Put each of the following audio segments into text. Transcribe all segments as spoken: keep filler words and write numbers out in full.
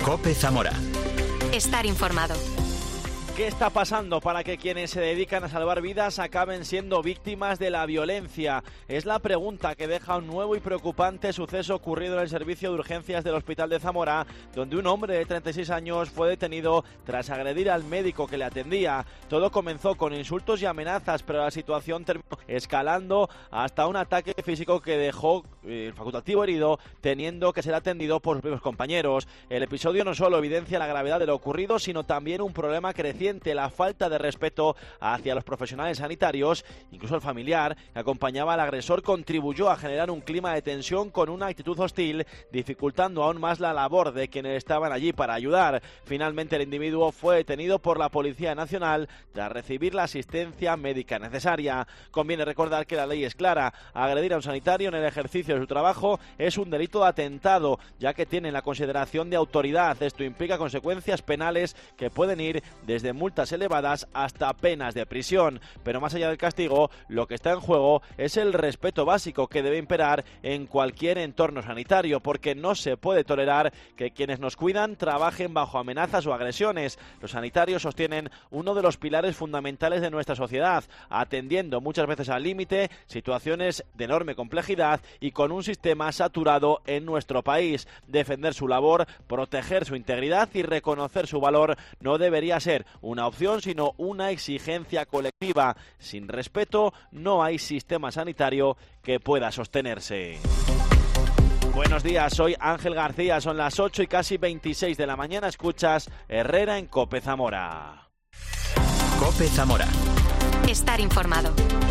COPE Zamora. Estar informado. ¿Qué está pasando para que quienes se dedican a salvar vidas acaben siendo víctimas de la violencia? Es la pregunta que deja un nuevo y preocupante suceso ocurrido en el servicio de urgencias del Hospital de Zamora, donde un hombre de treinta y seis años fue detenido tras agredir al médico que le atendía. Todo comenzó con insultos y amenazas, pero la situación terminó escalando hasta un ataque físico que dejó el facultativo herido, teniendo que ser atendido por sus propios compañeros. El episodio no solo evidencia la gravedad de lo ocurrido, sino también un problema creciente, la falta de respeto hacia los profesionales sanitarios. Incluso el familiar que acompañaba al agresor contribuyó a generar un clima de tensión con una actitud hostil, dificultando aún más la labor de quienes estaban allí para ayudar. Finalmente el individuo fue detenido por la Policía Nacional tras recibir la asistencia médica necesaria. Conviene recordar que la ley es clara: agredir a un sanitario en el ejercicio de su trabajo es un delito de atentado, ya que tiene la consideración de autoridad. Esto implica consecuencias penales que pueden ir desde multas elevadas hasta penas de prisión. Pero más allá del castigo, lo que está en juego es el respeto básico que debe imperar en cualquier entorno sanitario, porque no se puede tolerar que quienes nos cuidan trabajen bajo amenazas o agresiones. Los sanitarios sostienen uno de los pilares fundamentales de nuestra sociedad, atendiendo muchas veces al límite situaciones de enorme complejidad y con un sistema saturado en nuestro país. Defender su labor, proteger su integridad y reconocer su valor no debería ser una opción, sino una exigencia colectiva. Sin respeto no hay sistema sanitario que pueda sostenerse. Buenos días, soy Ángel García, son las ocho y casi veintiséis de la mañana, escuchas Herrera en COPE Zamora. COPE Zamora. Estar informado.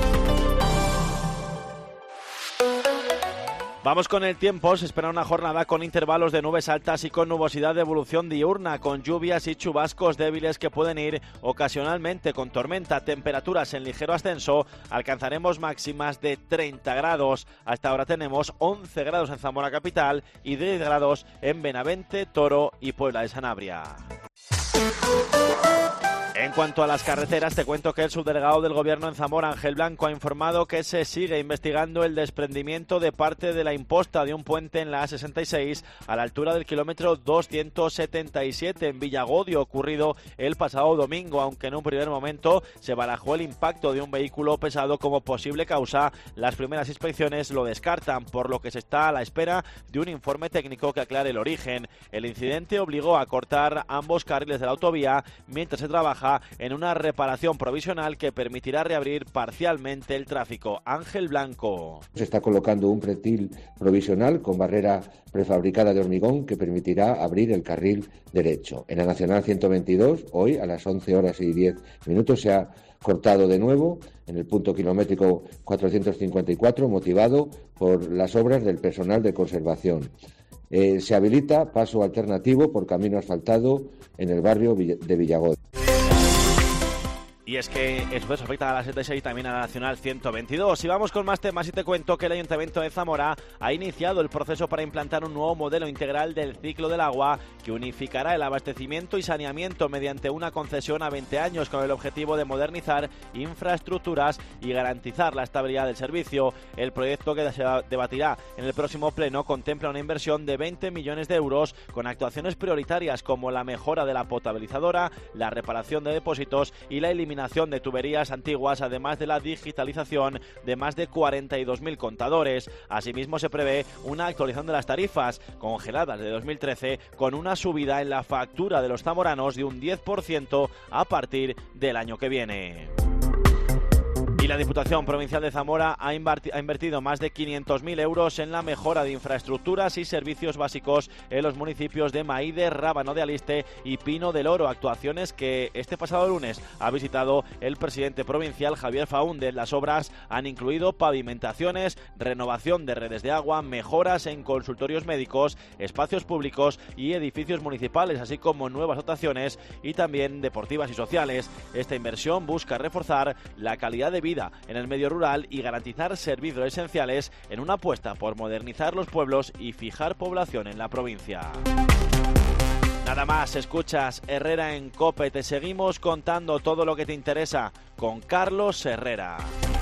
Vamos con el tiempo. Se espera una jornada con intervalos de nubes altas y con nubosidad de evolución diurna, con lluvias y chubascos débiles que pueden ir ocasionalmente con tormenta. Temperaturas en ligero ascenso, alcanzaremos máximas de treinta grados. Hasta ahora tenemos once grados en Zamora capital y diez grados en Benavente, Toro y Puebla de Sanabria. En cuanto a las carreteras, te cuento que el subdelegado del Gobierno en Zamora, Ángel Blanco, ha informado que se sigue investigando el desprendimiento de parte de la imposta de un puente en la A sesenta y seis a la altura del kilómetro doscientos setenta y siete en Villagodio, ocurrido el pasado domingo, aunque en un primer momento se barajó el impacto de un vehículo pesado como posible causa. Las primeras inspecciones lo descartan, por lo que se está a la espera de un informe técnico que aclare el origen. El incidente obligó a cortar ambos carriles de la autovía mientras se trabaja en una reparación provisional que permitirá reabrir parcialmente el tráfico. Ángel Blanco. Se está colocando un pretil provisional con barrera prefabricada de hormigón que permitirá abrir el carril derecho. En la Nacional ciento veintidós, hoy a las once horas y diez minutos, se ha cortado de nuevo en el punto kilométrico cuatrocientos cincuenta y cuatro, motivado por las obras del personal de conservación. Eh, se habilita paso alternativo por camino asfaltado en el barrio de Villagodio. Y es que el suceso afecta a la setenta y seis y también a la Nacional ciento veintidós. Y vamos con más temas y te cuento que el Ayuntamiento de Zamora ha iniciado el proceso para implantar un nuevo modelo integral del ciclo del agua que unificará el abastecimiento y saneamiento mediante una concesión a veinte años con el objetivo de modernizar infraestructuras y garantizar la estabilidad del servicio. El proyecto que se debatirá en el próximo pleno contempla una inversión de veinte millones de euros con actuaciones prioritarias como la mejora de la potabilizadora, la reparación de depósitos y la eliminación de tuberías antiguas, además de la digitalización de más de cuarenta y dos mil contadores. Asimismo, se prevé una actualización de las tarifas congeladas de dos mil trece con una subida en la factura de los zamoranos de un diez por ciento a partir del año que viene. Y la Diputación Provincial de Zamora ha invertido más de quinientos mil euros en la mejora de infraestructuras y servicios básicos en los municipios de Maíde, Rábano de Aliste y Pino del Oro, actuaciones que este pasado lunes ha visitado el presidente provincial Javier Faúndez. Las obras han incluido pavimentaciones, renovación de redes de agua, mejoras en consultorios médicos, espacios públicos y edificios municipales, así como nuevas dotaciones y también deportivas y sociales. Esta inversión busca reforzar la calidad de vida en el medio rural y garantizar servicios esenciales en una apuesta por modernizar los pueblos y fijar población en la provincia. Nada más, escuchas Herrera en COPE. Te seguimos contando todo lo que te interesa con Carlos Herrera.